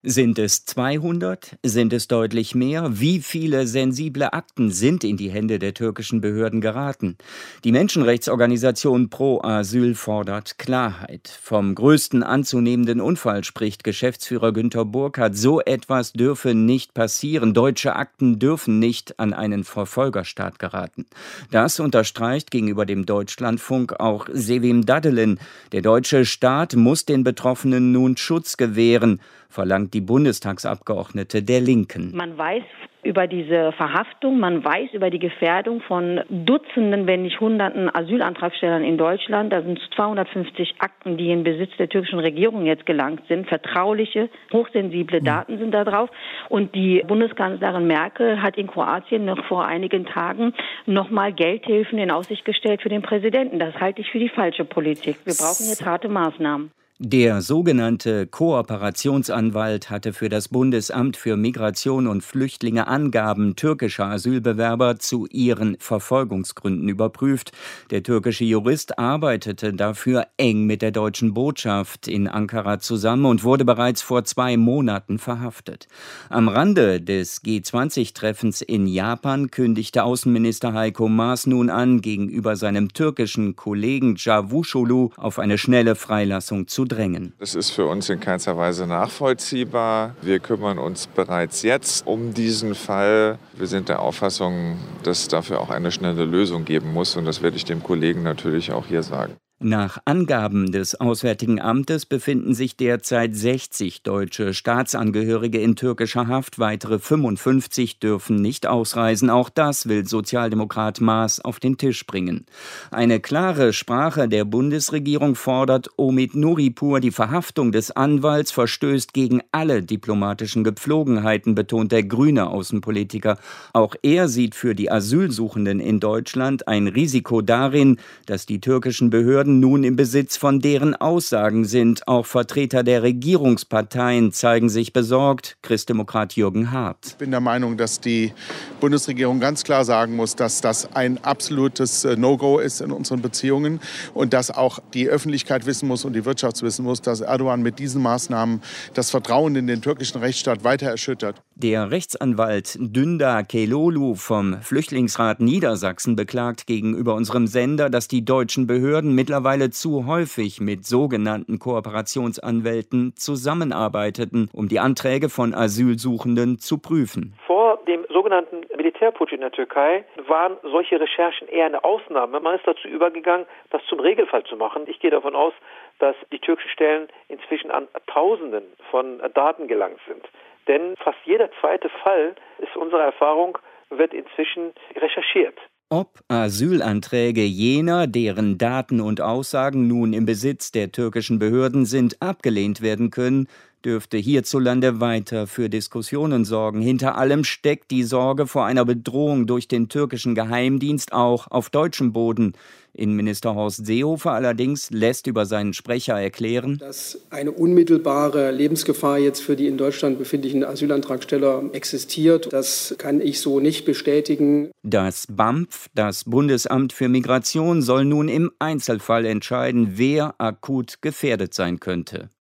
Sind es 200? Sind es deutlich mehr? Wie viele sensible Akten sind in die Hände der türkischen Behörden geraten? Die Menschenrechtsorganisation Pro Asyl fordert Klarheit. Vom größten anzunehmenden Unfall spricht Geschäftsführer Günter Burkhardt. So etwas dürfe nicht passieren. Deutsche Akten dürfen nicht an einen Verfolgerstaat geraten. Das unterstreicht gegenüber dem Deutschlandfunk auch Sevim Dadelen. Der deutsche Staat muss den Betroffenen nun Schutz gewähren, verlangt die Bundestagsabgeordnete der Linken. Man weiß über diese Verhaftung, man weiß über die Gefährdung von Dutzenden, wenn nicht Hunderten Asylantragstellern in Deutschland. Da sind 250 Akten, die in Besitz der türkischen Regierung jetzt gelangt sind. Vertrauliche, hochsensible Daten sind da drauf. Und die Bundeskanzlerin Merkel hat in Kroatien noch vor einigen Tagen nochmal Geldhilfen in Aussicht gestellt für den Präsidenten. Das halte ich für die falsche Politik. Wir brauchen jetzt harte Maßnahmen. Der sogenannte Kooperationsanwalt hatte für das Bundesamt für Migration und Flüchtlinge Angaben türkischer Asylbewerber zu ihren Verfolgungsgründen überprüft. Der türkische Jurist arbeitete dafür eng mit der deutschen Botschaft in Ankara zusammen und wurde bereits vor 2 Monaten verhaftet. Am Rande des G20-Treffens in Japan kündigte Außenminister Heiko Maas nun an, gegenüber seinem türkischen Kollegen Cavusoglu auf eine schnelle Freilassung zu drängen. Das ist für uns in keinster Weise nachvollziehbar. Wir kümmern uns bereits jetzt um diesen Fall. Wir sind der Auffassung, dass es dafür auch eine schnelle Lösung geben muss. Und das werde ich dem Kollegen natürlich auch hier sagen. Nach Angaben des Auswärtigen Amtes befinden sich derzeit 60 deutsche Staatsangehörige in türkischer Haft. Weitere 55 dürfen nicht ausreisen. Auch das will Sozialdemokrat Maas auf den Tisch bringen. Eine klare Sprache der Bundesregierung fordert Omid Nuripur. Die Verhaftung des Anwalts verstößt gegen alle diplomatischen Gepflogenheiten, betont der grüne Außenpolitiker. Auch er sieht für die Asylsuchenden in Deutschland ein Risiko darin, dass die türkischen Behörden nun im Besitz von deren Aussagen sind. Auch Vertreter der Regierungsparteien zeigen sich besorgt. Christdemokrat Jürgen Hart. Ich bin der Meinung, dass die Bundesregierung ganz klar sagen muss, dass das ein absolutes No-Go ist in unseren Beziehungen und dass auch die Öffentlichkeit wissen muss und die Wirtschaft wissen muss, dass Erdogan mit diesen Maßnahmen das Vertrauen in den türkischen Rechtsstaat weiter erschüttert. Der Rechtsanwalt Dündar Kelolu vom Flüchtlingsrat Niedersachsen beklagt gegenüber unserem Sender, dass die deutschen Behörden mittlerweile zu häufig mit sogenannten Kooperationsanwälten zusammenarbeiteten, um die Anträge von Asylsuchenden zu prüfen. Vor dem sogenannten Militärputsch in der Türkei waren solche Recherchen eher eine Ausnahme. Man ist dazu übergegangen, das zum Regelfall zu machen. Ich gehe davon aus, dass die türkischen Stellen inzwischen an Tausenden von Daten gelangt sind. Denn fast jeder zweite Fall, ist unsere Erfahrung, wird inzwischen recherchiert. Ob Asylanträge jener, deren Daten und Aussagen nun im Besitz der türkischen Behörden sind, abgelehnt werden können, dürfte hierzulande weiter für Diskussionen sorgen. Hinter allem steckt die Sorge vor einer Bedrohung durch den türkischen Geheimdienst auch auf deutschem Boden. Innenminister Horst Seehofer allerdings lässt über seinen Sprecher erklären, dass eine unmittelbare Lebensgefahr jetzt für die in Deutschland befindlichen Asylantragsteller existiert. Das kann ich so nicht bestätigen. Das BAMF, das Bundesamt für Migration, soll nun im Einzelfall entscheiden, wer akut gefährdet sein könnte.